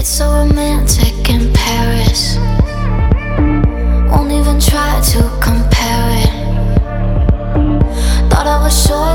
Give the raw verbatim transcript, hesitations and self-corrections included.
It's so romantic in Paris. Won't even try to compare it. Thought I was sure